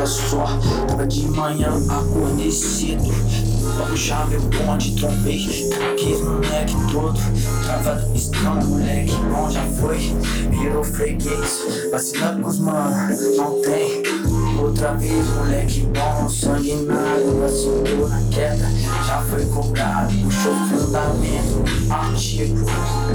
olha só. Tava de manhã, acordei cedo pra puxar meu bonde, trombei aqueles moleque todo travado, piscão, moleque bom já foi, virou freguês, vacilando com os mano, não tem. Outra vez, moleque bom, sanguinário, vacilou na queda, já foi cobrado, puxou fundamento antigo.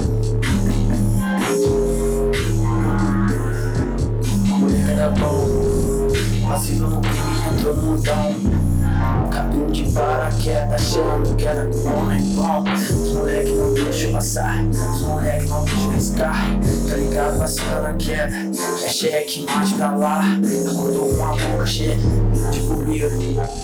Moleque era bom, vacilou no crime, entrou no mundão. Caiu de paraquedas, achando que era homem bom. Os moleque não deixam passar, os moleque não deixam riscar. Tá ligado, vacilando na queda, é cheque, mais pra lá. Acordou com a boca cheia de furor.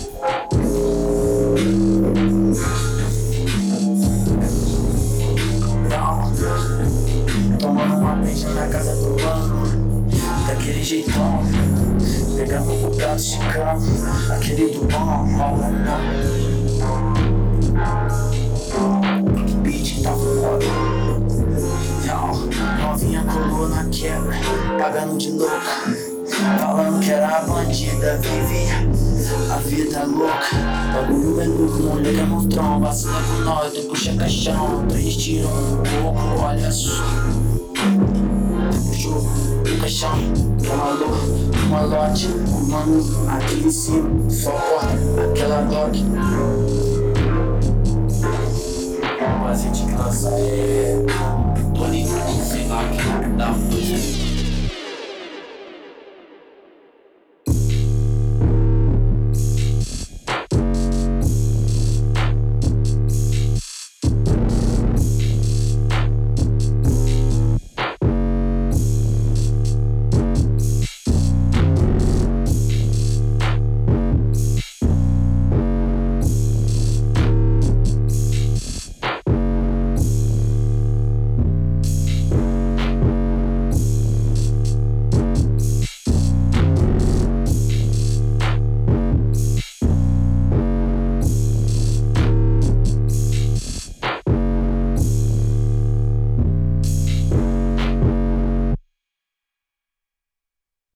Tomando uma beija na casa do mano, daquele jeitão, pegando o prato chicano, aquele do bom, que beat tá foda. Novinha colou na quebra, pagando de louca, falando que era bandida, vivia a vida louca. Bagulho é louco, moleque é monstrão, vacila com nós, tu puxa caixão, 3 tiros um pouco, olha só. Puxou o caixão, um malote, um mano aqui em cima, só corta aquela Glock. Mas a gente lança, tô ligado, sei lá que dá coisa.